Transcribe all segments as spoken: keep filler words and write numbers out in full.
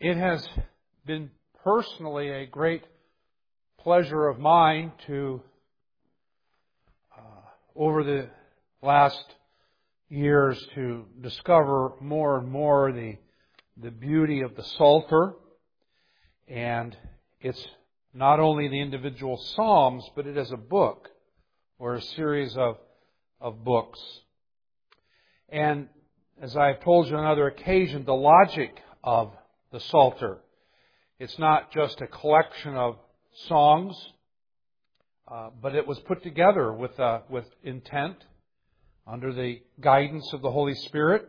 It has been personally a great pleasure of mine to, uh, over the last years, to discover more and more the the beauty of the Psalter. And it's not only the individual psalms, but it is a book or a series of of books. And as I've told you on other occasions, the logic of the Psalter, it's not just a collection of songs, uh, but it was put together with uh, with intent, under the guidance of the Holy Spirit.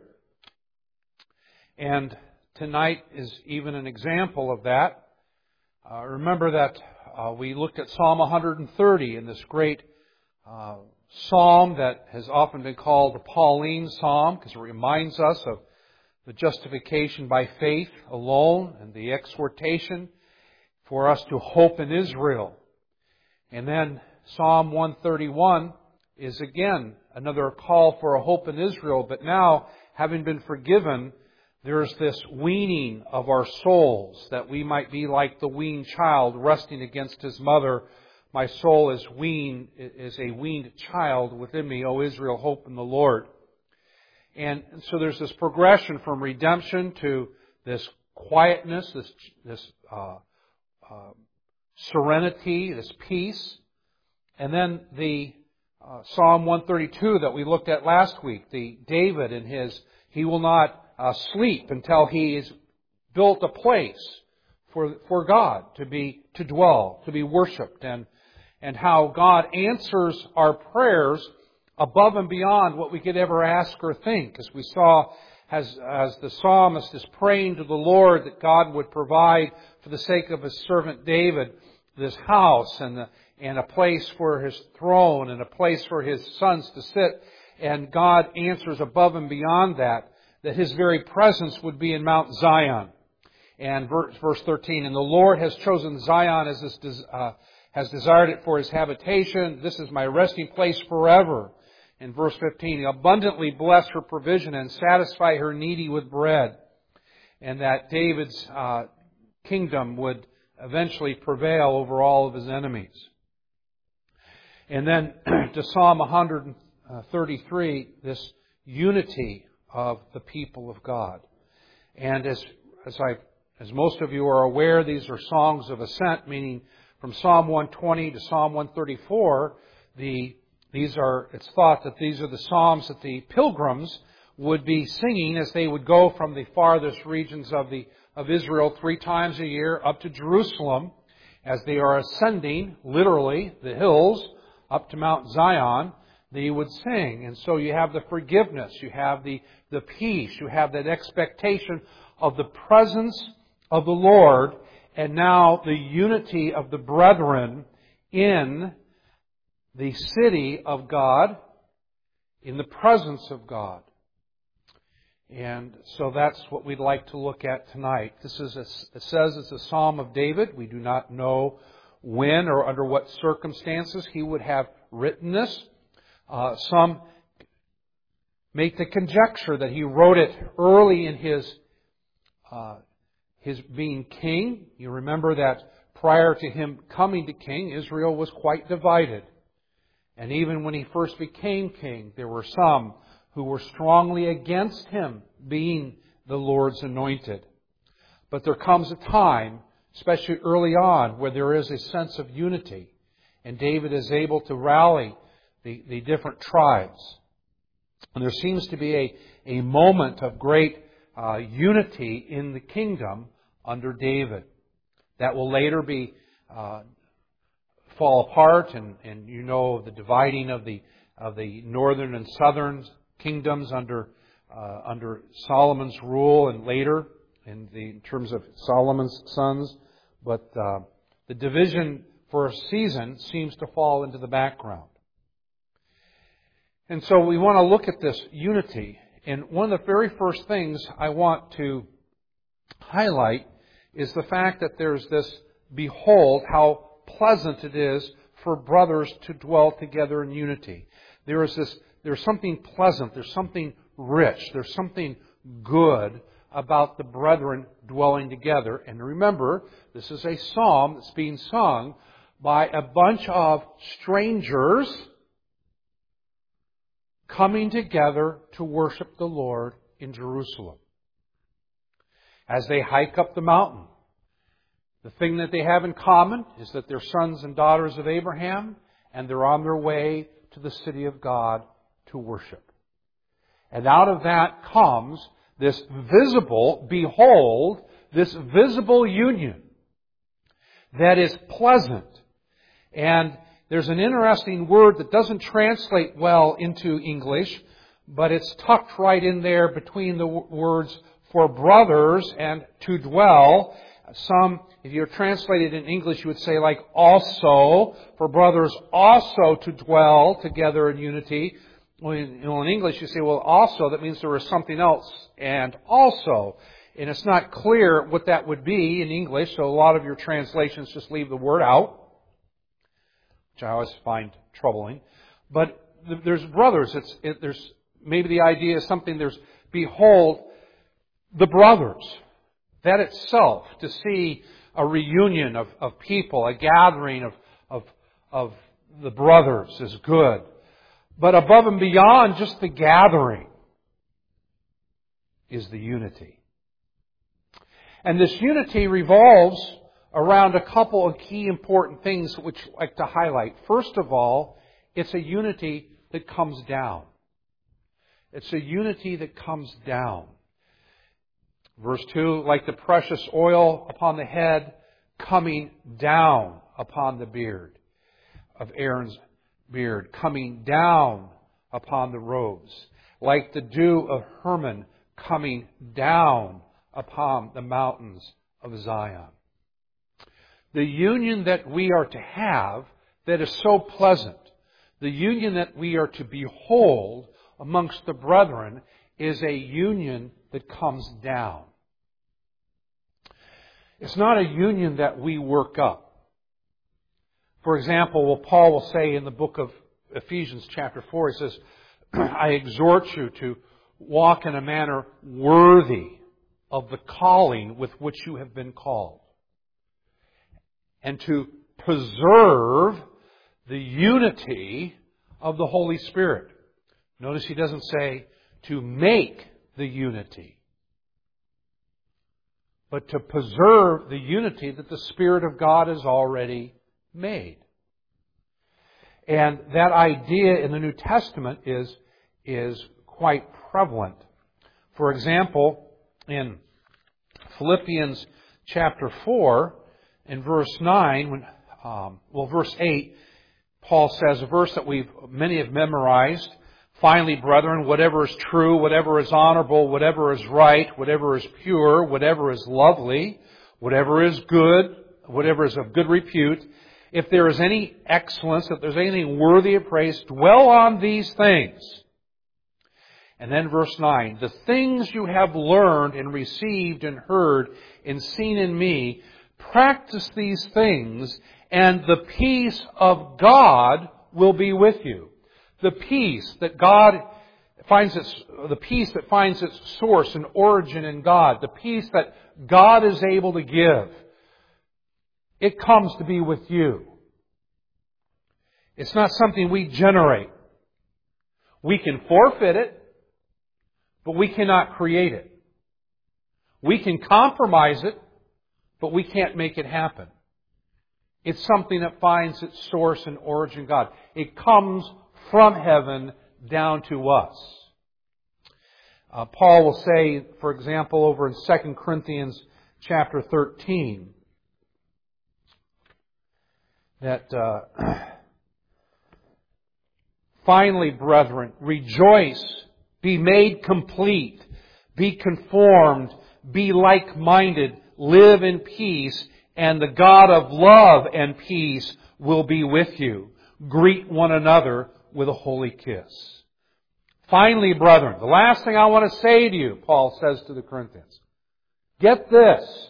And tonight is even an example of that. Uh, remember that uh, we looked at Psalm one hundred thirty in this great uh, psalm that has often been called the Pauline Psalm, because it reminds us of the justification by faith alone and the exhortation for us to hope in Israel. And then Psalm one thirty-one is again another call for a hope in Israel. But now, having been forgiven, there's this weaning of our souls, that we might be like the weaned child resting against his mother. My soul is weaned, is a weaned child within me, O Israel, hope in the Lord. And so there's this progression from redemption to this quietness, this this uh, uh, serenity, this peace. And then the uh, Psalm one thirty-two that we looked at last week, the David and his, he will not uh, sleep until he has built a place for for God to be to dwell, to be worshipped, and and how God answers our prayers above and beyond what we could ever ask or think. As we saw, as, as the psalmist is praying to the Lord that God would provide for the sake of His servant David this house and, the, and a place for His throne and a place for His sons to sit. And God answers above and beyond that, that His very presence would be in Mount Zion. And verse, verse thirteen, and the Lord has chosen Zion as His, uh, has desired it for His habitation. This is my resting place forever. In verse fifteen, abundantly bless her provision and satisfy her needy with bread. And that David's uh, kingdom would eventually prevail over all of his enemies. And then to Psalm one thirty-three, this unity of the people of God. And as as I as most of you are aware, these are songs of ascent, meaning from Psalm one twenty to Psalm one thirty-four, the These are, it's thought that these are the psalms that the pilgrims would be singing as they would go from the farthest regions of the of Israel three times a year up to Jerusalem, as they are ascending, literally, the hills up to Mount Zion. They would sing. And so you have the forgiveness, you have the, the peace, you have that expectation of the presence of the Lord, and now the unity of the brethren in the city of God, in the presence of God. And so that's what we'd like to look at tonight. This is a, it says it's a Psalm of David. We do not know when or under what circumstances he would have written this. Uh, some make the conjecture that he wrote it early in his uh, his being king. You remember that prior to him coming to king, Israel was quite divided. And even when he first became king, there were some who were strongly against him being the Lord's anointed. But there comes a time, especially early on, where there is a sense of unity. And David is able to rally the, the different tribes. And there seems to be a, a moment of great uh, unity in the kingdom under David. That will later be uh, fall apart, and, and you know the dividing of the of the northern and southern kingdoms under uh, under Solomon's rule, and later in the in terms of Solomon's sons. But uh, the division for a season seems to fall into the background. And so we want to look at this unity. And one of the very first things I want to highlight is the fact that there's this, behold, how pleasant it is for brothers to dwell together in unity. There is this, there's something pleasant, there's something rich, there's something good about the brethren dwelling together. And remember, this is a psalm that's being sung by a bunch of strangers coming together to worship the Lord in Jerusalem. As they hike up the mountain, the thing that they have in common is that they're sons and daughters of Abraham, and they're on their way to the city of God to worship. And out of that comes this visible, behold, this visible union that is pleasant. And there's an interesting word that doesn't translate well into English, but it's tucked right in there between the words for brothers and to dwell. Some, if you translate it in English, you would say like also, for brothers also to dwell together in unity. Well, in, you know, in English you say, well, also, that means there was something else, and also. And it's not clear what that would be in English, so a lot of your translations just leave the word out, which I always find troubling. But there's brothers. It's, it, there's maybe the idea is something, there's, behold, the brothers. That itself, to see a reunion of, of people, a gathering of, of, of the brothers is good. But above and beyond just the gathering is the unity. And this unity revolves around a couple of key important things which I'd like to highlight. First of all, it's a unity that comes down. It's a unity that comes down. Verse two, like the precious oil upon the head, coming down upon the beard of Aaron's beard, coming down upon the robes, like the dew of Hermon coming down upon the mountains of Zion. The union that we are to have that is so pleasant, the union that we are to behold amongst the brethren, is a union that comes down. It's not a union that we work up. For example, well, Paul will say in the book of Ephesians chapter four, he says, I exhort you to walk in a manner worthy of the calling with which you have been called, and to preserve the unity of the Holy Spirit. Notice he doesn't say to make the unity, but to preserve the unity that the Spirit of God has already made. And that idea in the New Testament is, is quite prevalent. For example, in Philippians chapter four, in verse nine, when, um, well, verse eight, Paul says, a verse that we've many have memorized, finally, brethren, whatever is true, whatever is honorable, whatever is right, whatever is pure, whatever is lovely, whatever is good, whatever is of good repute, if there is any excellence, if there's anything worthy of praise, dwell on these things. And then verse nine, the things you have learned and received and heard and seen in me, practice these things, and the peace of God will be with you. The peace that God finds its, the peace that finds its source and origin in God, the peace that God is able to give, it comes to be with you. It's not something we generate. We can forfeit it, but we cannot create it. We can compromise it, but we can't make it happen. It's something that finds its source and origin in God. It comes from heaven down to us. Uh, Paul will say, for example, over in Second Corinthians chapter thirteen, that uh, finally, brethren, rejoice, be made complete, be conformed, be like-minded, live in peace, and the God of love and peace will be with you. Greet one another with a holy kiss. Finally, brethren, the last thing I want to say to you, Paul says to the Corinthians, get this.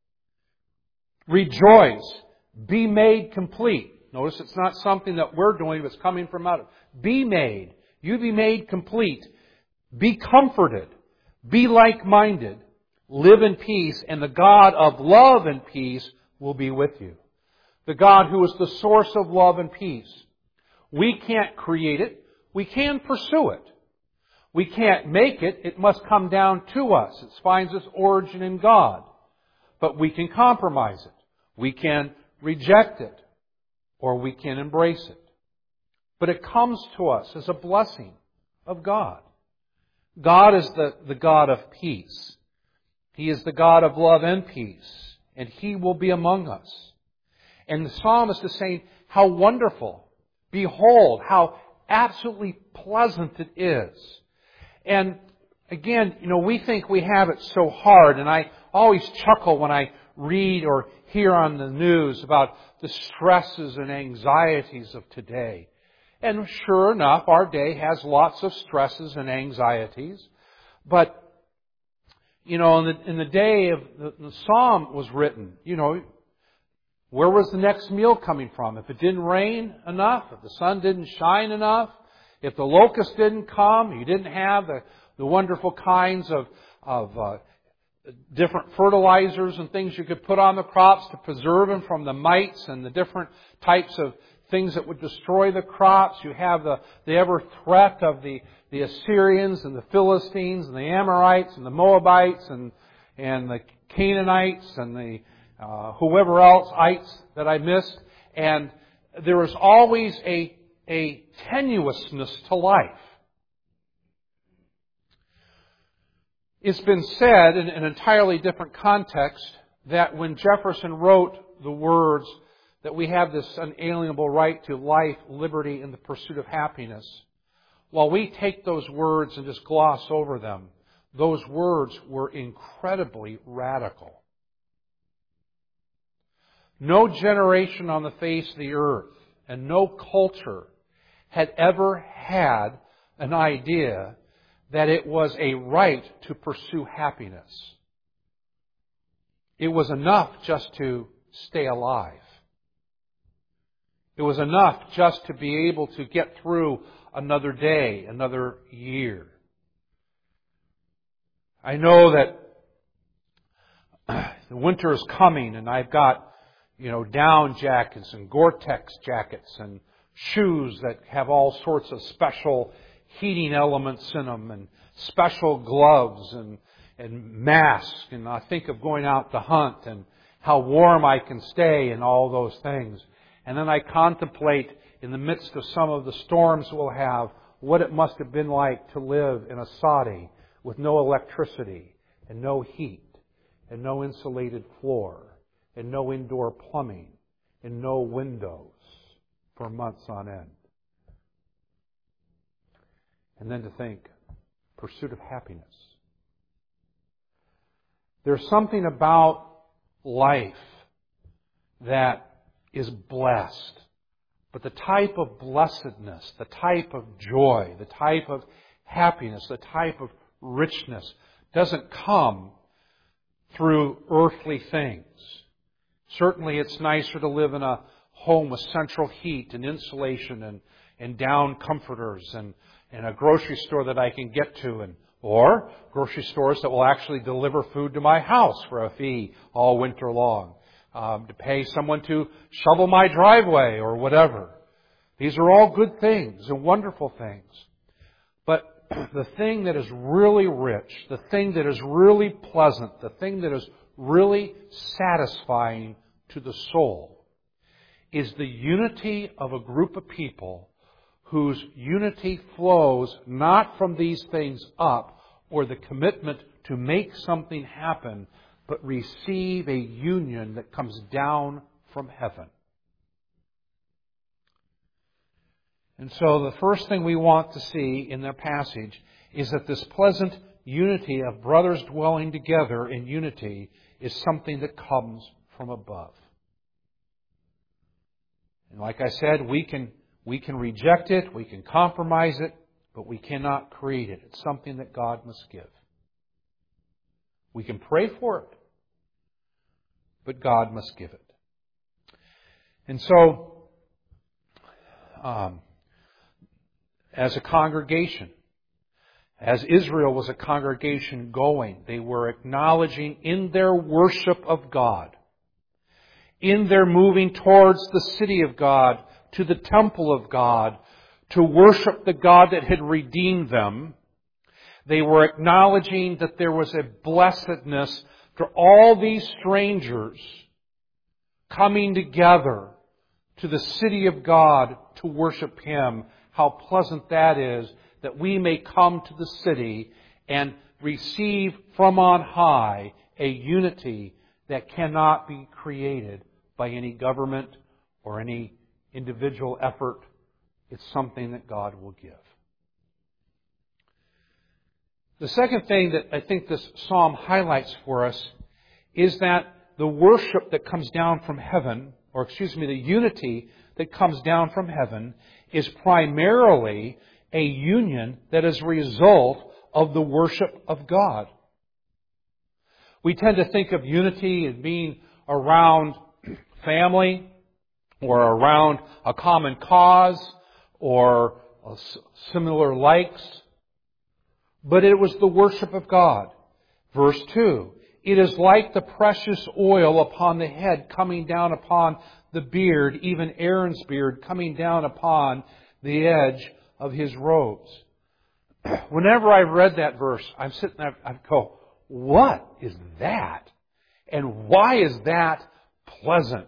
Rejoice. Be made complete. Notice it's not something that we're doing, but it's coming from out of. Be made. You be made complete. Be comforted. Be like-minded. Live in peace, and the God of love and peace will be with you. The God who is the source of love and peace. We can't create it. We can pursue it. We can't make it. It must come down to us. It finds its origin in God. But we can compromise it. We can reject it. Or we can embrace it. But it comes to us as a blessing of God. God is the, the God of peace. He is the God of love and peace. And He will be among us. And the psalmist is saying, how wonderful. Behold, how absolutely pleasant it is. And again, you know, we think we have it so hard. And I always chuckle when I read or hear on the news about the stresses and anxieties of today. And sure enough, our day has lots of stresses and anxieties. But, you know, in the, in the day of the, the psalm was written, you know, where was the next meal coming from? If it didn't rain enough, if the sun didn't shine enough, if the locusts didn't come, you didn't have the, the wonderful kinds of, of uh, different fertilizers and things you could put on the crops to preserve them from the mites and the different types of things that would destroy the crops. You have the, the ever threat of the, the Assyrians and the Philistines and the Amorites and the Moabites and, and the Canaanites and the uh, whoever else, ites that I missed. And there is always a, a tenuousness to life. It's been said in an entirely different context that when Jefferson wrote the words that we have this unalienable right to life, liberty, and the pursuit of happiness, while we take those words and just gloss over them, those words were incredibly radical. No generation on the face of the earth and no culture had ever had an idea that it was a right to pursue happiness. It was enough just to stay alive. It was enough just to be able to get through another day, another year. I know that the winter is coming and I've got, you know, down jackets and Gore-Tex jackets and shoes that have all sorts of special heating elements in them and special gloves and, and masks. And I think of going out to hunt and how warm I can stay and all those things. And then I contemplate in the midst of some of the storms we'll have what it must have been like to live in a soddy with no electricity and no heat and no insulated floor and no indoor plumbing and no windows for months on end. And then to think, pursuit of happiness. There's something about life that is blessed. But the type of blessedness, the type of joy, the type of happiness, the type of richness doesn't come through earthly things. Certainly it's nicer to live in a home with central heat and insulation and, and down comforters and, and a grocery store that I can get to, and or grocery stores that will actually deliver food to my house for a fee all winter long. Um, to pay someone to shovel my driveway or whatever. These are all good things and wonderful things. But the thing that is really rich, the thing that is really pleasant, the thing that is really satisfying to the soul is the unity of a group of people whose unity flows not from these things up or the commitment to make something happen, but receive a union that comes down from heaven. And so the first thing we want to see in the passage is that this pleasant unity of brothers dwelling together in unity is something that comes from above. And like I said, we can, we can reject it, we can compromise it, but we cannot create it. It's something that God must give. We can pray for it, but God must give it. And so, um, as a congregation, As Israel was a congregation going, they were acknowledging in their worship of God, in their moving towards the city of God, to the temple of God, to worship the God that had redeemed them, they were acknowledging that there was a blessedness for all these strangers coming together to the city of God to worship Him. How pleasant that is, that we may come to the city and receive from on high a unity that cannot be created by any government or any individual effort. It's something that God will give. The second thing that I think this psalm highlights for us is that the worship that comes down from heaven, or excuse me, the unity that comes down from heaven, is primarily a union that is a result of the worship of God. We tend to think of unity as being around family, or around a common cause, or similar likes. But it was the worship of God. Verse two, it is like the precious oil upon the head coming down upon the beard, even Aaron's beard coming down upon the edge of his robes. Whenever I've read that verse, I'm sitting there, I go, what is that? And why is that pleasant?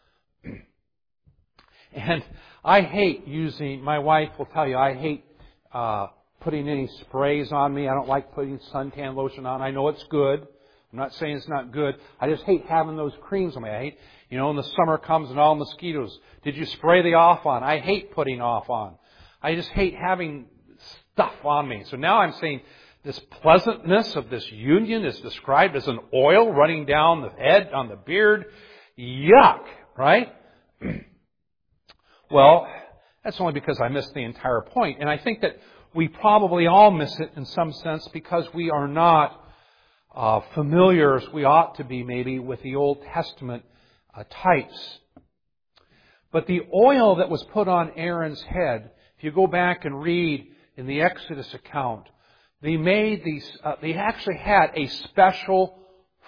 And I hate using, my wife will tell you, I hate uh, putting any sprays on me. I don't like putting suntan lotion on. I know it's good. I'm not saying it's not good. I just hate having those creams on me. I hate, you know, when the summer comes and all mosquitoes. Did you spray the off on? I hate putting off on. I just hate having stuff on me. So now I'm saying this pleasantness of this union is described as an oil running down the head, on the beard. Yuck, right? Well, that's only because I missed the entire point. And I think that we probably all miss it in some sense because we are not uh, familiar as we ought to be maybe with the Old Testament uh, types. But the oil that was put on Aaron's head, if you go back and read in the Exodus account, they made these, uh, they actually had a special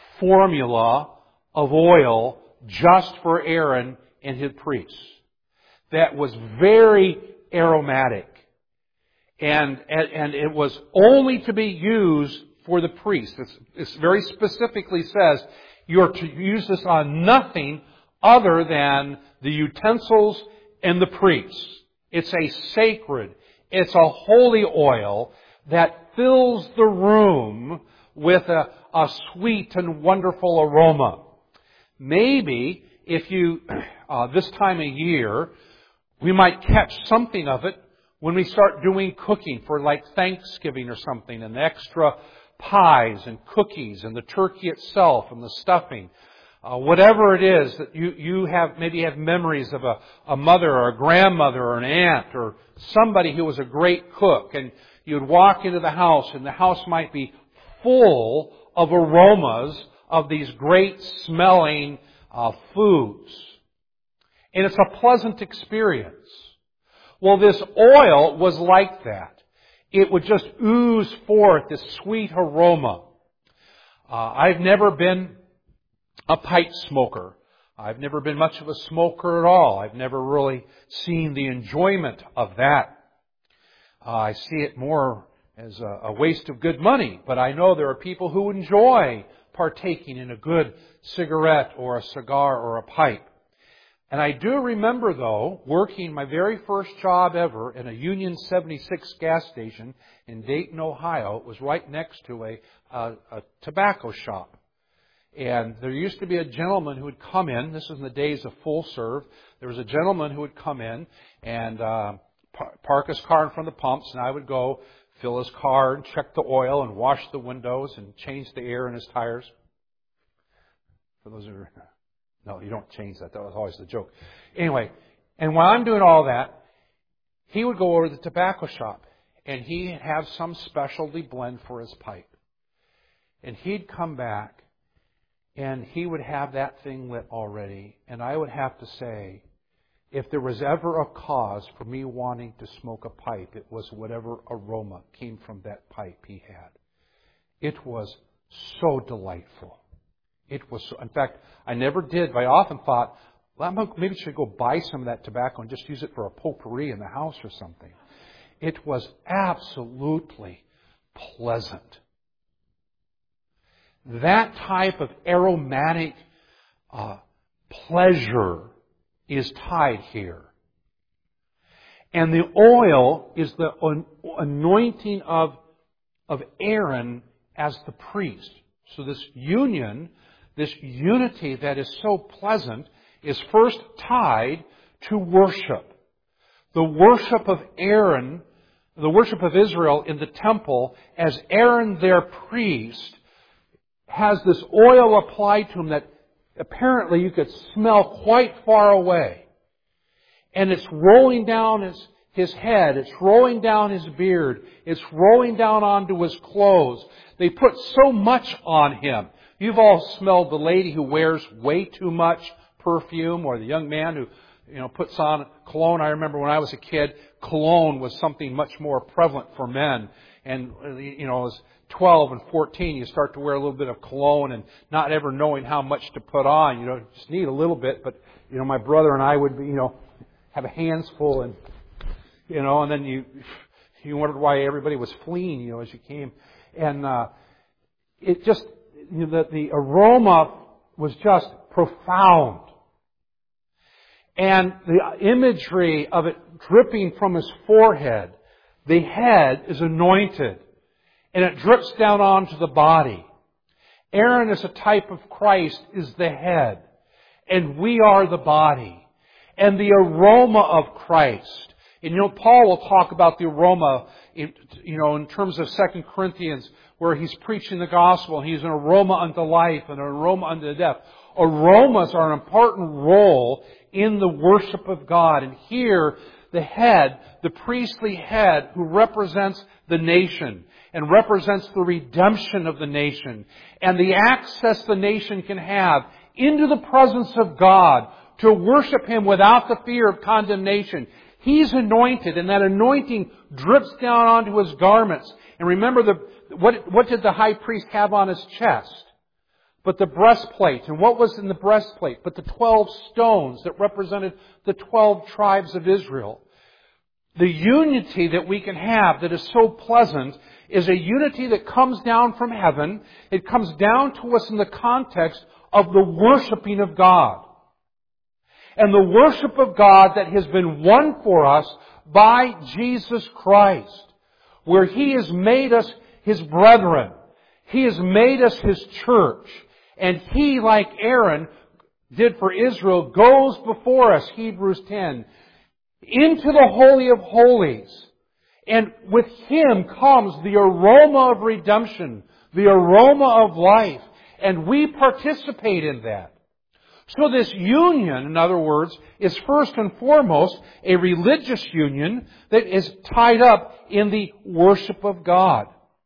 formula of oil just for Aaron and his priests that was very aromatic. And, and, and it was only to be used for the priest. It's, it's very specifically says you are to use this on nothing other than the utensils and the priests. It's a sacred, it's a holy oil that fills the room with a, a sweet and wonderful aroma. Maybe if you, uh, this time of year, we might catch something of it when we start doing cooking for like Thanksgiving or something, and the extra pies and cookies and the turkey itself and the stuffing. Uh, whatever it is that you, you have, maybe have memories of a, a mother or a grandmother or an aunt or somebody who was a great cook, and you'd walk into the house and the house might be full of aromas of these great smelling uh, foods. And it's a pleasant experience. Well, this oil was like that. It would just ooze forth this sweet aroma. Uh, I've never been a pipe smoker. I've never been much of a smoker at all. I've never really seen the enjoyment of that. Uh, I see it more as a, a waste of good money. But I know there are people who enjoy partaking in a good cigarette or a cigar or a pipe. And I do remember, though, working my very first job ever in a Union seventy-six gas station in Dayton, Ohio. It was right next to a, a, a tobacco shop. And there used to be a gentleman who would come in. This was in the days of full serve. There was a gentleman who would come in and uh, park his car in front of the pumps, and I would go fill his car and check the oil and wash the windows and change the air in his tires. For those who are... No, you don't change that. That was always the joke. Anyway, and while I'm doing all that, he would go over to the tobacco shop, and he'd have some specialty blend for his pipe. And he'd come back, and he would have that thing lit already. And I would have to say, if there was ever a cause for me wanting to smoke a pipe, it was whatever aroma came from that pipe he had. It was so delightful. It was, so, in fact, I never did, but I often thought, well, maybe I should go buy some of that tobacco and just use it for a potpourri in the house or something. It was absolutely pleasant. That type of aromatic uh, pleasure is tied here. And the oil is the anointing of, of Aaron as the priest. So this union, this unity that is so pleasant, is first tied to worship. The worship of Aaron, the worship of Israel in the temple, as Aaron their priest, has this oil applied to him that apparently you could smell quite far away. And it's rolling down his, his head. It's rolling down his beard. It's rolling down onto his clothes. They put so much on him. You've all smelled the lady who wears way too much perfume, or the young man who, you know, puts on cologne. I remember when I was a kid, cologne was something much more prevalent for men. And, you know, as twelve and fourteen, you start to wear a little bit of cologne and not ever knowing how much to put on. You know, just need a little bit. But, you know, my brother and I would, you know, have a hands full, and, you know, and then you, you wondered why everybody was fleeing, you know, as you came. And, uh, it just, you know, the, the aroma was just profound. And the imagery of it dripping from his forehead, the head is anointed, and it drips down onto the body. Aaron is a type of Christ, is the head, and we are the body. And the aroma of Christ. And, you know, Paul will talk about the aroma, in, you know, in terms of Second Corinthians, where he's preaching the gospel. He's an aroma unto life and an aroma unto death. Aromas are an important role in the worship of God. And here, the head, the priestly head, who represents the nation and represents the redemption of the nation and the access the nation can have into the presence of God to worship Him without the fear of condemnation. He's anointed, and that anointing drips down onto His garments. And remember, the what, what did the high priest have on his chest? But the breastplate. And what was in the breastplate? But the twelve stones that represented the twelve tribes of Israel. The unity that we can have that is so pleasant is a unity that comes down from heaven. It comes down to us in the context of the worshiping of God. And the worship of God that has been won for us by Jesus Christ, where He has made us His brethren. He has made us His church. And He, like Aaron did for Israel, goes before us, Hebrews ten, into the Holy of Holies. And with Him comes the aroma of redemption, the aroma of life. And we participate in that. So this union, in other words, is first and foremost a religious union that is tied up in the worship of God.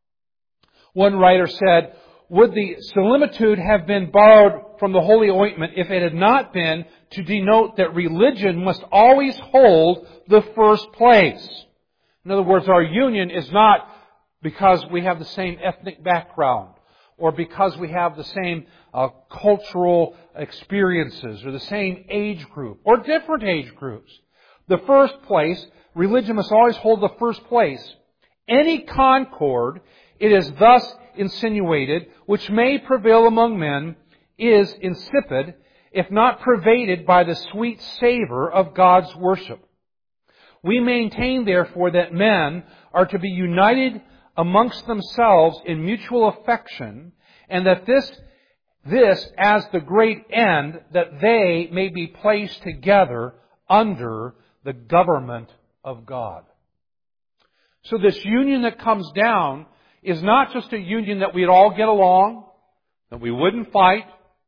One writer said, would the similitude have been borrowed from the holy ointment if it had not been to denote that religion must always hold the first place? In other words, our union is not because we have the same ethnic background, or because we have the same uh, cultural experiences, or the same age group, or different age groups. The first place, religion must always hold the first place. Any concord, it is thus insinuated, which may prevail among men, is insipid, if not pervaded by the sweet savor of God's worship. We maintain, therefore, that men are to be united amongst themselves in mutual affection, and that this, this as the great end, that they may be placed together under the government of God. So this union that comes down is not just a union that we'd all get along, that we wouldn't fight.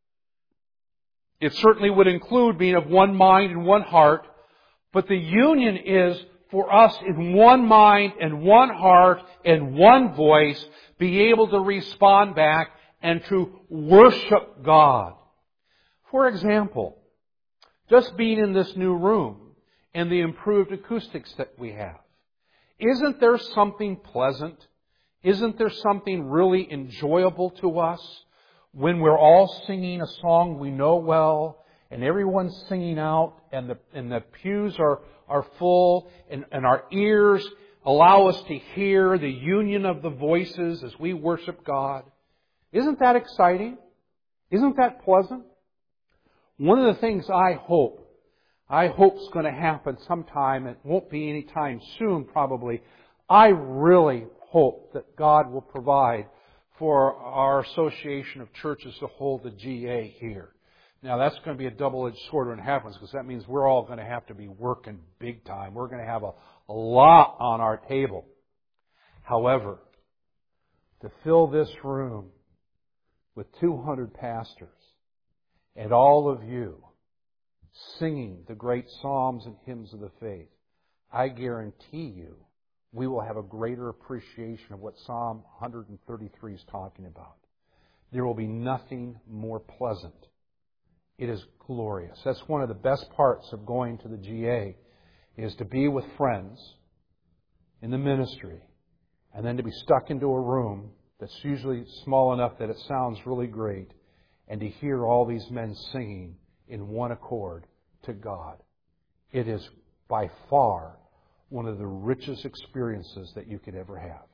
It certainly would include being of one mind and one heart, but the union is for us in one mind and one heart and one voice, be able to respond back and to worship God. For example, just being in this new room, and the improved acoustics that we have. Isn't there something pleasant? Isn't there something really enjoyable to us when we're all singing a song we know well, and everyone's singing out, and the and the pews are, are full, and, and our ears allow us to hear the union of the voices as we worship God? Isn't that exciting? Isn't that pleasant? One of the things I hope, I hope is going to happen sometime, it won't be any time soon probably, I really hope that God will provide for our association of churches to hold the G A here. Now that's going to be a double-edged sword when it happens, because that means we're all going to have to be working big time. We're going to have a, a lot on our table. However, to fill this room with two hundred pastors and all of you singing the great psalms and hymns of the faith, I guarantee you we will have a greater appreciation of what Psalm one thirty-three is talking about. There will be nothing more pleasant. It is glorious. That's one of the best parts of going to the G A, is to be with friends in the ministry and then to be stuck into a room that's usually small enough that it sounds really great, and to hear all these men singing in one accord to God. It is by far one of the richest experiences that you could ever have.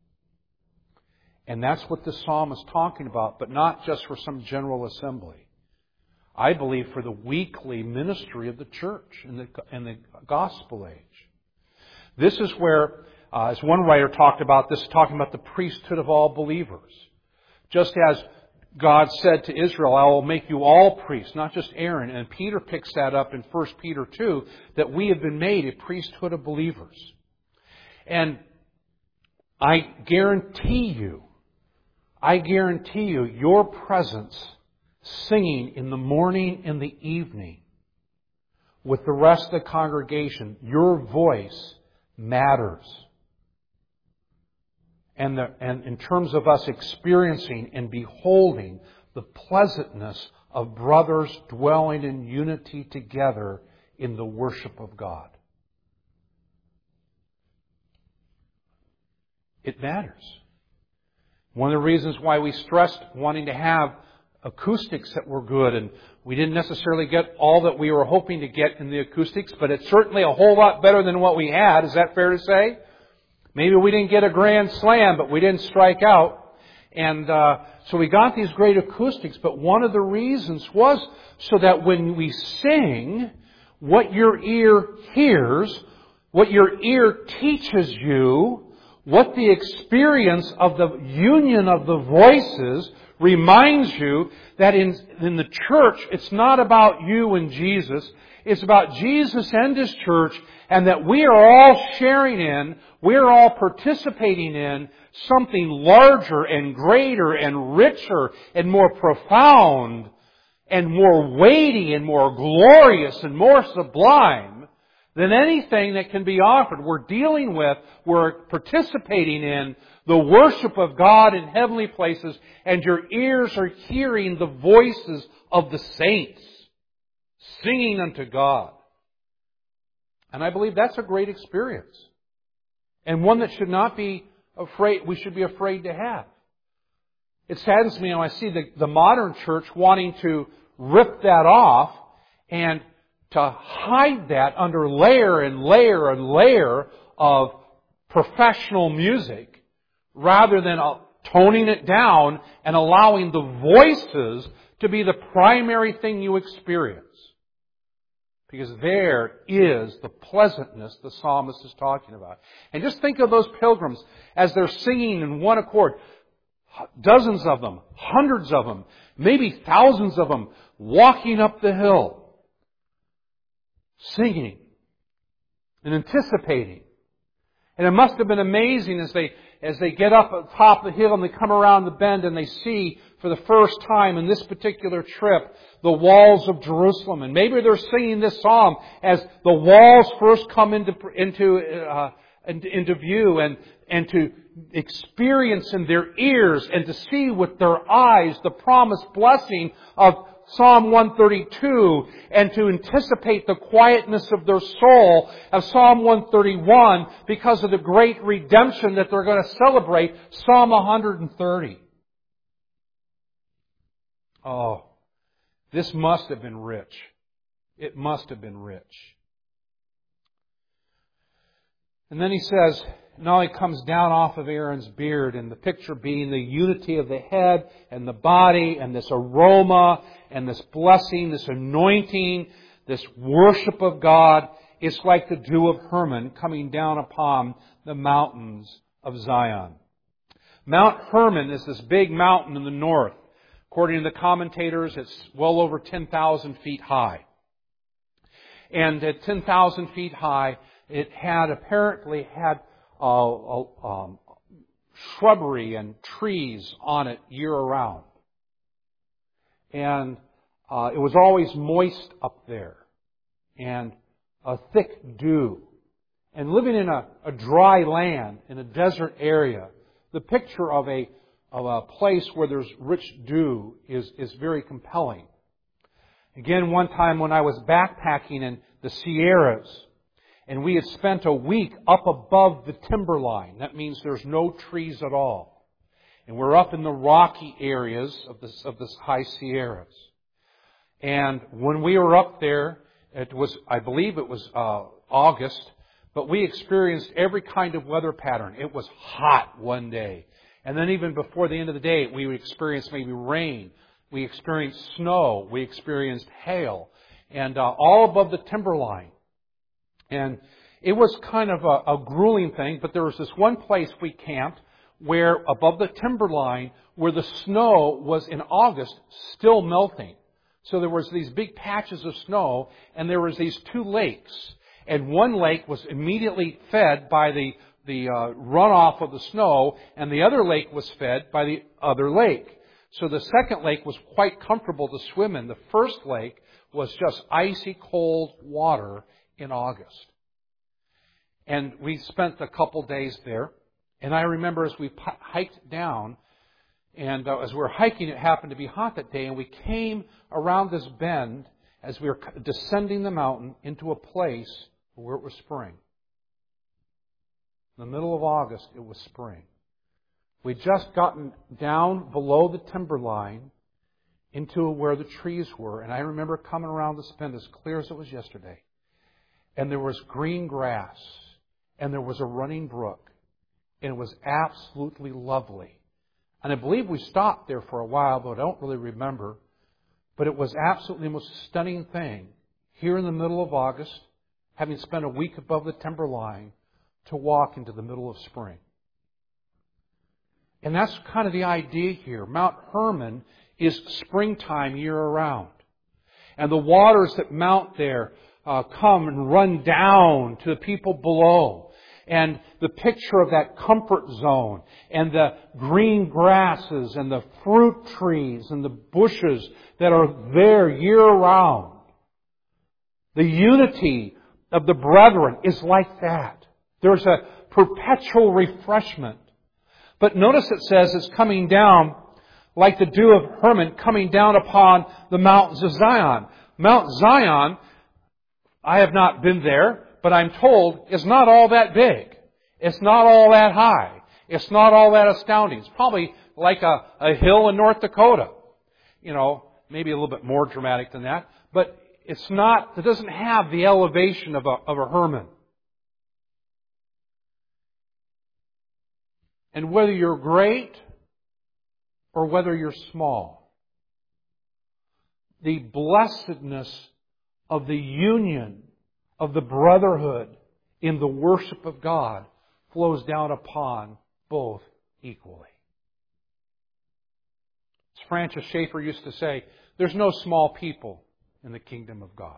And that's what this psalm is talking about, but not just for some general assembly. I believe for the weekly ministry of the church in the, in the gospel age. This is where, uh, as one writer talked about, this is talking about the priesthood of all believers. Just as God said to Israel, I will make you all priests, not just Aaron. And Peter picks that up in First Peter two, that we have been made a priesthood of believers. And I guarantee you, I guarantee you, your presence singing in the morning and the evening with the rest of the congregation, your voice matters. And, the, and in terms of us experiencing and beholding the pleasantness of brothers dwelling in unity together in the worship of God. It matters. One of the reasons why we stressed wanting to have acoustics that were good, and we didn't necessarily get all that we were hoping to get in the acoustics, but it's certainly a whole lot better than what we had. Is that fair to say? Maybe we didn't get a grand slam, but we didn't strike out. And uh, so we got these great acoustics, but one of the reasons was so that when we sing, what your ear hears, what your ear teaches you, what the experience of the union of the voices reminds you that in, in the church, it's not about you and Jesus. It's about Jesus and His church, and that we are all sharing in, we are all participating in something larger and greater and richer and more profound and more weighty and more glorious and more sublime than anything that can be offered. We're dealing with, we're participating in the worship of God in heavenly places, and your ears are hearing the voices of the saints singing unto God. And I believe that's a great experience. And one that should not be afraid, we should be afraid to have. It saddens me when I see the, the modern church wanting to rip that off and to hide that under layer and layer and layer of professional music, rather than toning it down and allowing the voices to be the primary thing you experience. Because there is the pleasantness the psalmist is talking about. And just think of those pilgrims as they're singing in one accord. Dozens of them, hundreds of them, maybe thousands of them, walking up the hill, singing and anticipating. And it must have been amazing as they as they get up at the top of the hill and they come around the bend and they see for the first time in this particular trip the walls of Jerusalem. And maybe they're singing this psalm as the walls first come into into uh, into view, and and to experience in their ears and to see with their eyes the promised blessing of Psalm one thirty-two and to anticipate the quietness of their soul of Psalm one thirty-one because of the great redemption that they're going to celebrate, Psalm one thirty. Oh, this must have been rich. It must have been rich. And then he says, now he comes down off of Aaron's beard, and the picture being the unity of the head and the body and this aroma and this blessing, this anointing, this worship of God. It's like the dew of Hermon coming down upon the mountains of Zion. Mount Hermon is this big mountain in the north. According to the commentators, it's well over ten thousand feet high. And at ten thousand feet high, it had apparently had uh, uh, um, shrubbery and trees on it year-round. And uh, it was always moist up there. And a thick dew. And living in a, a dry land, in a desert area, the picture of a, of a place where there's rich dew is, is very compelling. Again, one time when I was backpacking in the Sierras, and we had spent a week up above the timberline. That means there's no trees at all. And we're up in the rocky areas of this, of this high Sierras. And when we were up there, it was, I believe it was uh, August, but we experienced every kind of weather pattern. It was hot one day. And then even before the end of the day, we experienced maybe rain. We experienced snow. We experienced hail. And uh, all above the timberline. And it was kind of a, a grueling thing, but there was this one place we camped where above the timberline, where the snow was in August still melting. So there was these big patches of snow, and there was these two lakes. And one lake was immediately fed by the, the uh, runoff of the snow, and the other lake was fed by the other lake. So the second lake was quite comfortable to swim in. The first lake was just icy cold water in August. And we spent a couple days there. And I remember as we hiked down, and uh, as we were hiking, it happened to be hot that day, and we came around this bend as we were descending the mountain into a place where it was spring. In the middle of August, it was spring. We'd just gotten down below the timberline into where the trees were, and I remember coming around this bend as clear as it was yesterday. And there was green grass, and there was a running brook, and it was absolutely lovely. And I believe we stopped there for a while, though I don't really remember. But it was absolutely the most stunning thing, here in the middle of August, having spent a week above the timberline, to walk into the middle of spring. And that's kind of the idea here. Mount Hermon is springtime year-round. And the waters that mount there Uh, come and run down to the people below. And the picture of that comfort zone and the green grasses and the fruit trees and the bushes that are there year-round. The unity of the brethren is like that. There's a perpetual refreshment. But notice it says it's coming down like the dew of Hermon coming down upon the mountains of Zion. Mount Zion, I have not been there, but I'm told it's not all that big. It's not all that high. It's not all that astounding. It's probably like a, a hill in North Dakota. You know, maybe a little bit more dramatic than that. But it's not, it doesn't have the elevation of a, of a Hermon. And whether you're great or whether you're small, the blessedness of the union of the brotherhood in the worship of God flows down upon both equally. As Francis Schaeffer used to say, there's no small people in the kingdom of God.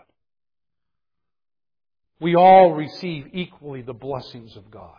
We all receive equally the blessings of God.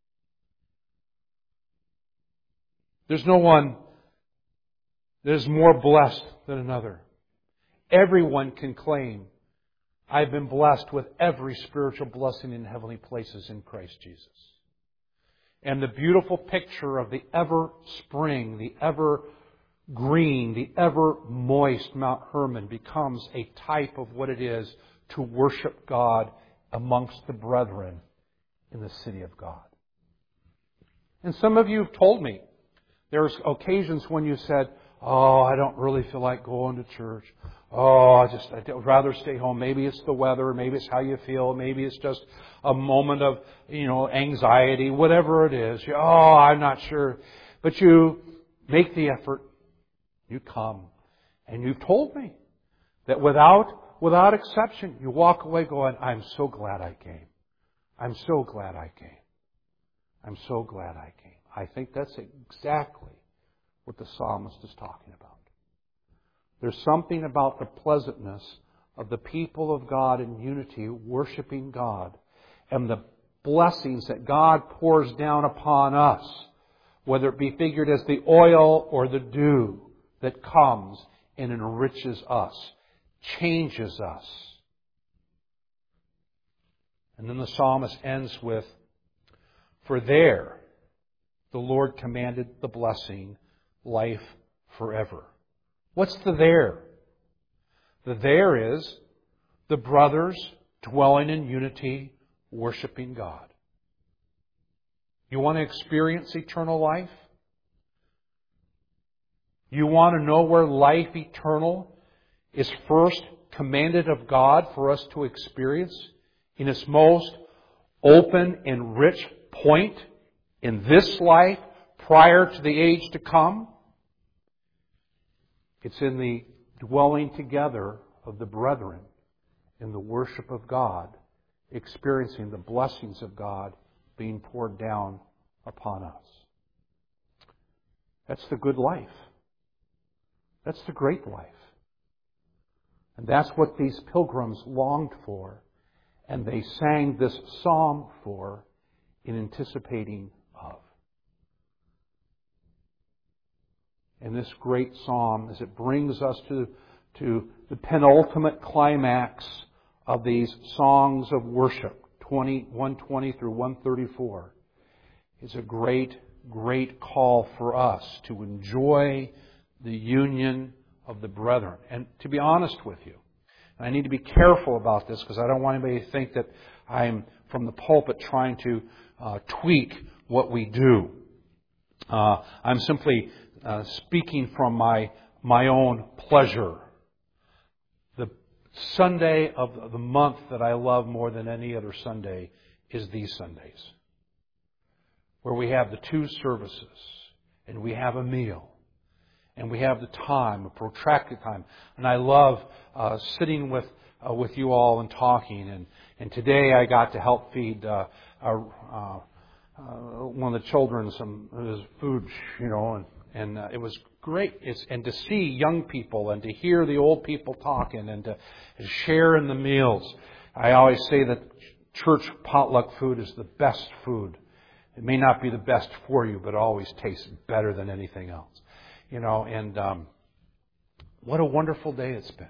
There's no one that is more blessed than another. Everyone can claim, I've been blessed with every spiritual blessing in heavenly places in Christ Jesus. And the beautiful picture of the ever spring, the ever green, the ever moist Mount Hermon becomes a type of what it is to worship God amongst the brethren in the city of God. And some of you have told me there's occasions when you said, "Oh, I don't really feel like going to church. Oh, I just I'd rather stay home. Maybe it's the weather, maybe it's how you feel, maybe it's just a moment of, you know, anxiety, whatever it is. Oh, I'm not sure." But you make the effort. You come. And you've told me that without without exception, you walk away going, "I'm so glad I came. I'm so glad I came. I'm so glad I came." I think that's exactly what the psalmist is talking about. There's something about the pleasantness of the people of God in unity worshiping God and the blessings that God pours down upon us, whether it be figured as the oil or the dew that comes and enriches us, changes us. And then the psalmist ends with, "For there the Lord commanded the blessing, life forever." What's the there? The there is the brothers dwelling in unity, worshiping God. You want to experience eternal life? You want to know where life eternal is first commanded of God for us to experience in its most open and rich point in this life prior to the age to come? It's in the dwelling together of the brethren in the worship of God, experiencing the blessings of God being poured down upon us. That's the good life. That's the great life. And that's what these pilgrims longed for, and they sang this psalm for in anticipating of. And this great psalm, as it brings us to, to the penultimate climax of these songs of worship, one twenty through one thirty-four, is a great, great call for us to enjoy the union of the brethren. And to be honest with you, and I need to be careful about this because I don't want anybody to think that I'm from the pulpit trying to uh, tweak what we do. Uh, I'm simply uh, speaking from my my own pleasure. The Sunday of the month that I love more than any other Sunday is these Sundays, where we have the two services and we have a meal. And we have the time, a protracted time. And I love uh, sitting with uh, with you all and talking. And, and today I got to help feed uh, our, uh, uh, one of the children some of his food, you know, and, and uh, it was great. It's, and to see young people and to hear the old people talking and to, to share in the meals. I always say that church potluck food is the best food. It may not be the best for you, but it always tastes better than anything else. You know, and um, what a wonderful day it's been.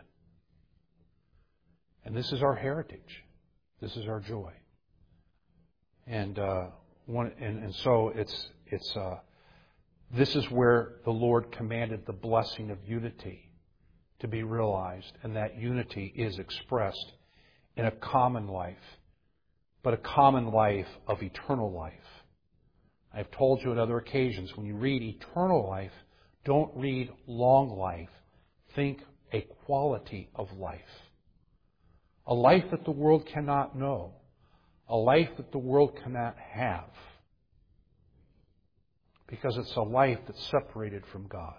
And this is our heritage. This is our joy. And uh, one, and, and so it's it's uh, this is where the Lord commanded the blessing of unity to be realized, and that unity is expressed in a common life, but a common life of eternal life. I've told you on other occasions, when you read eternal life, don't read long life. Think a quality of life. A life that the world cannot know. A life that the world cannot have. Because it's a life that's separated from God.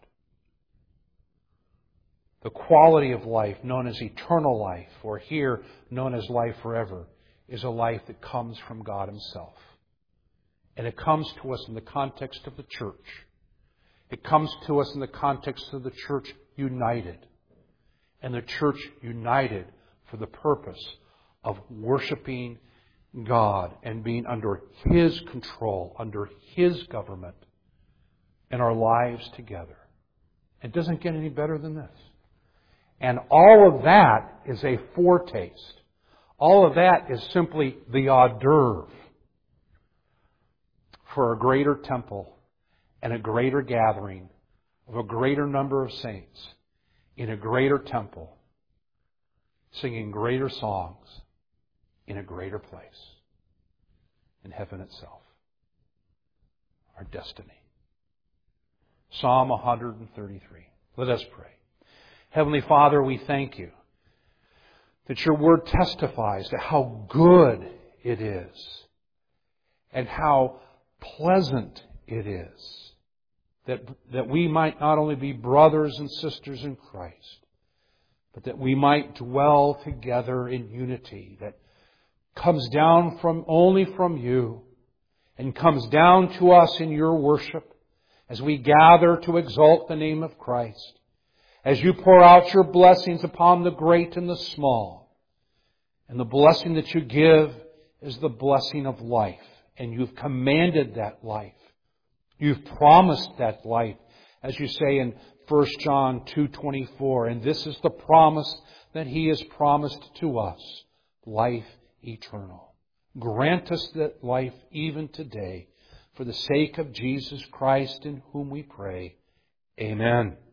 The quality of life, known as eternal life, or here known as life forever, is a life that comes from God Himself. And it comes to us in the context of the church. It comes to us in the context of the church united. And the church united for the purpose of worshiping God and being under His control, under His government, and our lives together. It doesn't get any better than this. And all of that is a foretaste. All of that is simply the hors d'oeuvre for a greater temple and a greater gathering of a greater number of saints in a greater temple, singing greater songs in a greater place, in heaven itself, our destiny. Psalm one thirty-three. Let us pray. Heavenly Father, we thank You that Your Word testifies to how good it is and how pleasant it is that, that we might not only be brothers and sisters in Christ, but that we might dwell together in unity that comes down from only from You and comes down to us in Your worship as we gather to exalt the name of Christ, as You pour out Your blessings upon the great and the small. And the blessing that You give is the blessing of life. And You've commanded that life. You've promised that life, as You say in First John two twenty-four. And this is the promise that He has promised to us, life eternal. Grant us that life even today, for the sake of Jesus Christ, in whom we pray. Amen.